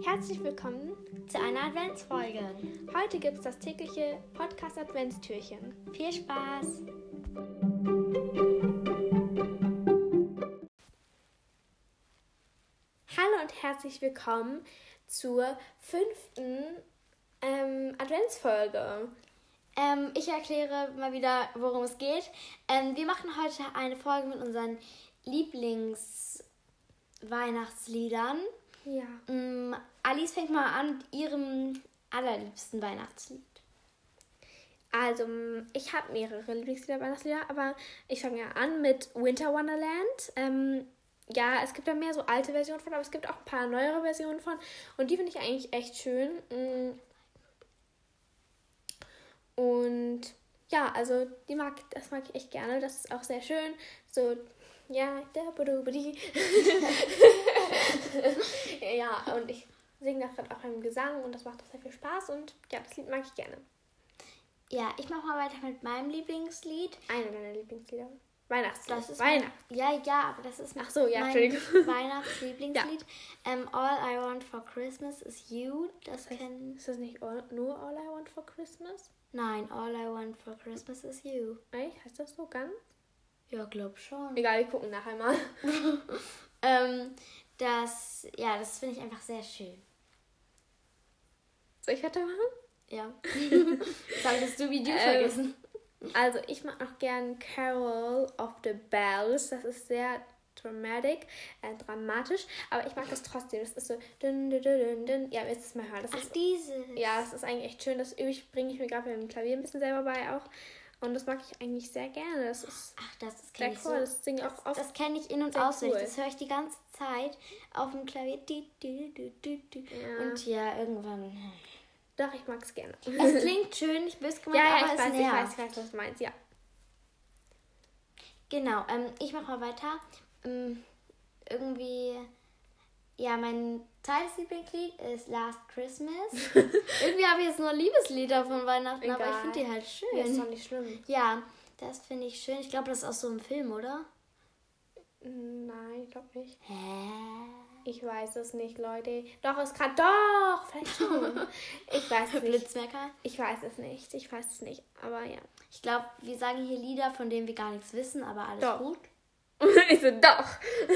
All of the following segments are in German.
Herzlich willkommen zu einer Adventsfolge. Heute gibt es das tägliche Podcast-Adventstürchen. Viel Spaß! Hallo und herzlich willkommen zur 5. Adventsfolge. Ich erkläre mal wieder, worum es geht. Wir machen heute eine Folge mit unseren Lieblingsweihnachtsliedern. Ja. Alice fängt mal an mit ihrem allerliebsten Weihnachtslied. Also, ich habe mehrere Lieblingslieder, Weihnachtslieder, aber ich fange ja an mit Winter Wonderland. Ja, es gibt da mehr so alte Versionen von, aber es gibt auch ein paar neuere Versionen von. Und die finde ich eigentlich echt schön. Und ja, also das mag ich echt gerne. Das ist auch sehr schön. So, ja, ja, und ich singe das gerade auch im Gesang und das macht auch sehr viel Spaß. Und ja, das Lied mag ich gerne. Ja, ich mache mal weiter mit meinem Lieblingslied. Eine meiner Lieblingslieder. Weihnachtslied. Das ist aber das ist Ach so, ja, mein Entschuldigung. Weihnachtslieblingslied. All I Want for Christmas is You. Ist das nicht nur All I Want for Christmas? Nein, All I Want for Christmas is You. Echt? Heißt das so ganz? Ja, glaub schon. Egal, wir gucken nachher mal. Das finde ich einfach sehr schön. Soll ich weitermachen? Ja. Das hattest du wie du vergessen. Also, ich mag noch gern Carol of the Bells. Das ist sehr dramatisch, aber ich mag das trotzdem. Das ist so dun, dun, dun, dun. Ja, willst du es mal hören? Dieses. Ja, das ist eigentlich echt schön. Das bringe ich mir gerade beim Klavier ein bisschen selber bei auch. Und das mag ich eigentlich sehr gerne. Das ist kenne ich cool. Das singe ich auch oft. Das kenne ich in- und auswendig. Cool. Das höre ich die ganze Zeit auf dem Klavier. Ja. Und ja, irgendwann. Doch, ich mag es gerne. Es klingt schön, nicht böse gemeint, ja, aber ich weiß, was du meinst, ja. Genau, ich mache mal weiter. Mein zweites Lieblingslied ist Last Christmas. Irgendwie habe ich jetzt nur Liebeslieder von Weihnachten, Egal. Aber ich finde die halt schön. Ja, ist doch nicht schlimm. Ja, das finde ich schön. Ich glaube, das ist aus so einem Film, oder? Nein, ich glaube nicht. Hä? Ich weiß es nicht, Leute. Doch, vielleicht schon. Ich weiß es nicht. Blitzmerker? Ich weiß es nicht, aber ja. Ich glaube, wir sagen hier Lieder, von denen wir gar nichts wissen, aber alles gut. Ich so, doch.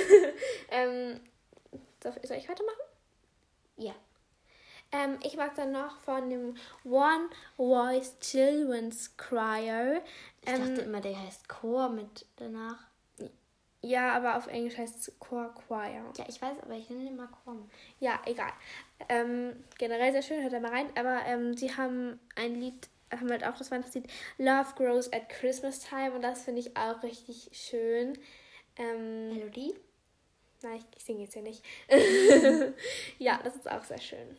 Soll ich weitermachen? Ja. Ich mag dann noch von dem One Voice Children's Choir. Ich dachte immer, der heißt Chor mit danach. Ja, aber auf Englisch heißt es Choir. Ja, ich weiß, aber ich nenne den mal Chor. Ja, egal. Generell sehr schön, hört da mal rein. Aber sie haben ein Lied, haben halt auch das Weihnachtslied Love Grows at Christmas Time. Und das finde ich auch richtig schön. Melodie? Nein, ich singe jetzt ja nicht. Ja, das ist auch sehr schön.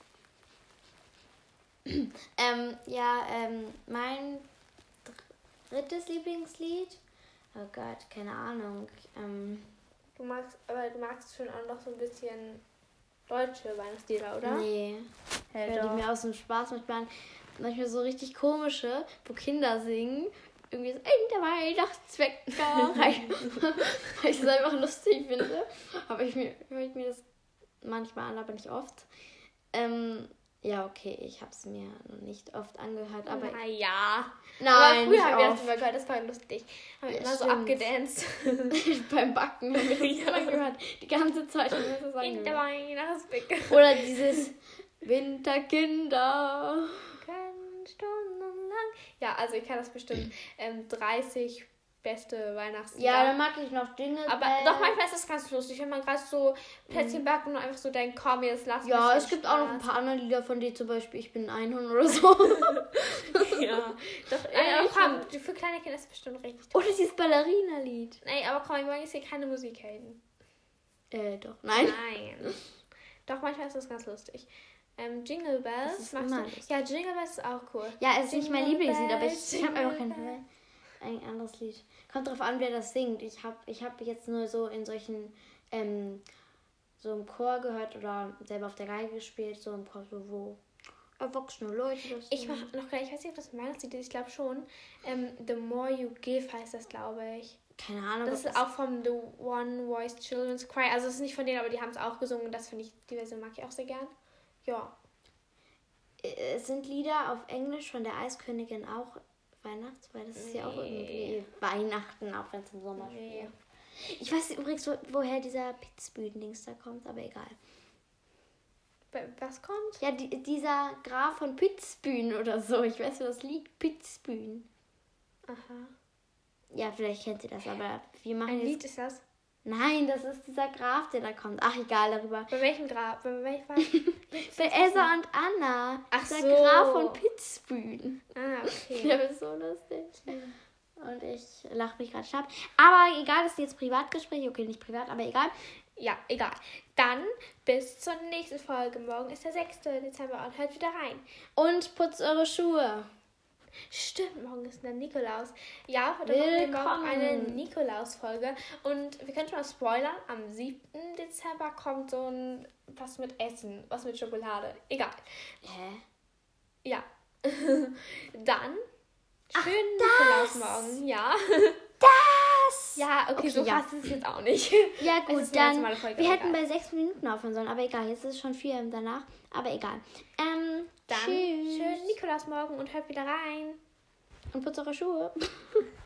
Mein drittes Lieblingslied. Oh Gott, keine Ahnung. Du magst schon auch noch so ein bisschen deutsche Weihnachtslieder, oder? Nee. Die mir aus dem Spaß manchmal so richtig komische, wo Kinder singen. Irgendwie so in der Weihnachtsbäckerei. Weil ich das einfach lustig finde. Aber höre ich mir das manchmal an, aber nicht oft. Ja, okay, ich habe es mir noch nicht oft angehört, aber... ja. Nein, aber früher haben wir das immer gehört, das war lustig. Haben wir immer so abgedanced. Beim Backen haben wir das immer gehört. Die ganze Zeit haben wir das angehört. In der Weihnachtsbäckerei. Oder dieses Winterkinder. Können stundenlang. Ja, also ich kann das bestimmt 30 beste Weihnachtslieder. Ja, dann mag ich noch Jingle Aber doch, manchmal ist das ganz lustig, wenn man gerade so Plätzchen backen und einfach so denkt, komm, jetzt lass mich. Ja, es gibt auch noch ein paar andere Lieder von dir, zum Beispiel Ich bin ein Einhorn oder so. Ja, doch, komm, für kleine Kinder ist es bestimmt richtig toll. Oder dieses Ballerina-Lied. Nee, aber komm, wir wollen jetzt hier keine Musik haten. Doch, nein. Nein. Doch, manchmal ist das ganz lustig. Jingle Bells. Das ist immer lustig. Ja, Jingle Bells ist auch cool. Ja, es ist nicht mein Jingle Lieblingslied, aber Bells, ich habe einfach Jingle ein anderes Lied. Kommt drauf an, wer das singt. Ich hab jetzt nur so in solchen, so im Chor gehört oder selber auf der Geige gespielt, so ein paar so, wo erwachsene Leute das Ich mach noch gleich, ich weiß nicht, ob das ein Weihnachtslied ist, ich glaube schon. The More You Give heißt das, glaube ich. Keine Ahnung. Das ist auch vom The One Voice Children's Choir. Also es ist nicht von denen, aber die haben es auch gesungen. Und das finde ich, die Version mag ich auch sehr gern. Ja. Sind Lieder auf Englisch von der Eiskönigin auch Weihnachts? Weil das ist ja auch irgendwie Weihnachten, auch wenn es im Sommer spielt. Ich weiß übrigens, woher dieser Pitzbühn-Dings da kommt, aber egal. Was kommt? Ja, dieser Graf von Pitzbühn oder so. Ich weiß, wo das liegt. Pitzbühn. Aha. Ja, vielleicht kennt ihr das, aber wir machen Ein jetzt... Lied ist das? Nein, das ist dieser Graf, der da kommt. Ach, egal, darüber. Bei welchem Graf? Bei welchem Bei Elsa und Anna. Ach der so. Graf von Pitzbühn. Ah, okay. Der ist so lustig. Und ich lache mich gerade schlapp. Aber egal, das ist jetzt Privatgespräch. Okay, nicht privat, aber egal. Ja, egal. Dann bis zur nächsten Folge. Morgen ist der 6. Dezember und hört wieder rein. Und putzt eure Schuhe. Stimmt, morgen ist der Nikolaus. Ja, heute machen wir morgen eine Nikolaus-Folge. Und wir können schon mal spoilern, am 7. Dezember kommt so ein was mit Essen, was mit Schokolade. Egal. Hä? Ja. Dann schönen Nikolaus morgen. Ja. Das! Ja, okay, so ja. passt es jetzt auch nicht. Ja Es gut, ist eine dann, normale Folge, wir aber hätten egal. bei 6 Minuten aufhören sollen, aber egal, jetzt ist es schon 4 danach, aber egal. Dann Tschüss. schönen Nikolaus morgen und hört wieder rein. Und putzt eure Schuhe.